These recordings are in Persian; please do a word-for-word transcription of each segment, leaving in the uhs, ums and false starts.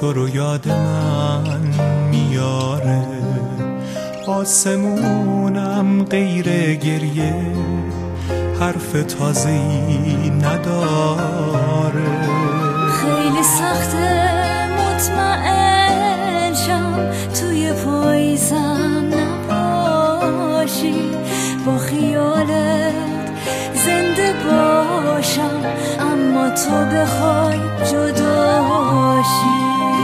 تو رو یاد من میاره، آسمونم غیر گریه حرف تازه‌ای نداره. خیلی سخته مطمئن شم توی پاییزم نباشی، با خیالت زنده باشم اما تو بخوای جداشی.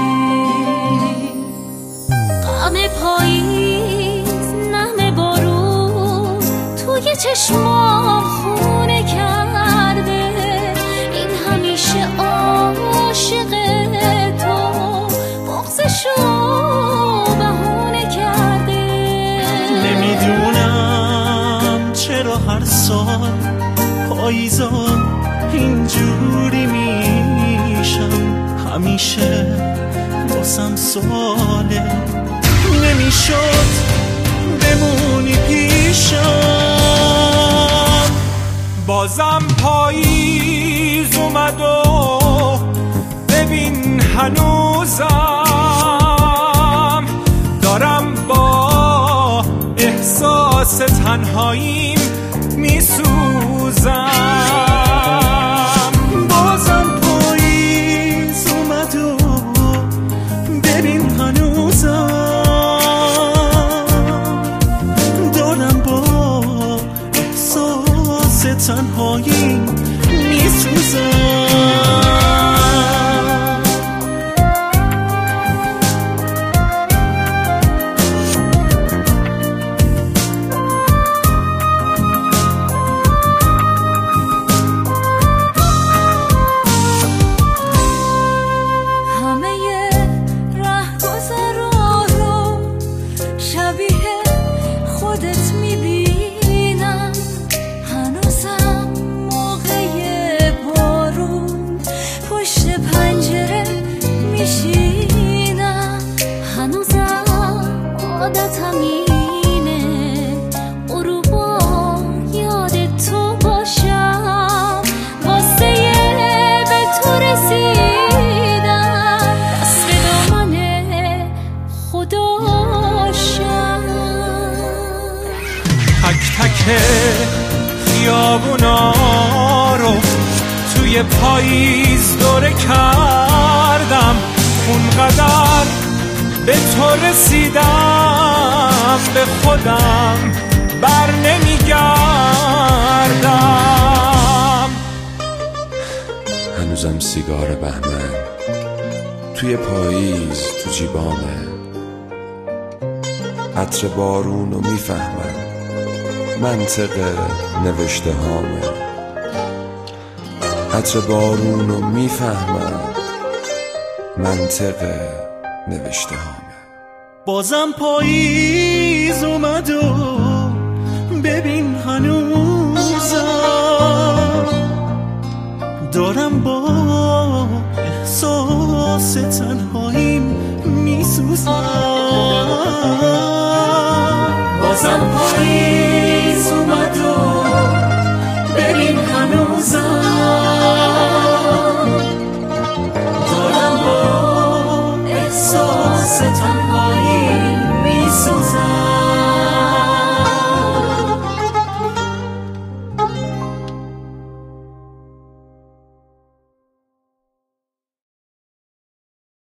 غم پاییز نم بارون توی چشمام خونه کرده، این همیشه عاشق تو بغضشو بهونه کرده. نمیدونم چرا هر سال پاییزا اینجوری میشم، همیشه واسم سواله نمیشد بمونی پیشم. بازم پاییز اومد و ببین هنوزم دارم با احساس تنهاییم میسوزم. بازم پاییز اومد و ببین هنوزم دارم با احساس تنهاییم میسوزم. خیابونا رو توی پاییز دوره کردم، اونقدر به تو رسیدم به خودم بر نمیگردم. هنوزم سیگار بهمن توی پاییز تو جیبامه، عطر بارونو میفهمم منطق نوشته هامه، عطر بارونو میفهمم منطق نوشته هامه. بازم پاییز اومد و ببین هنوز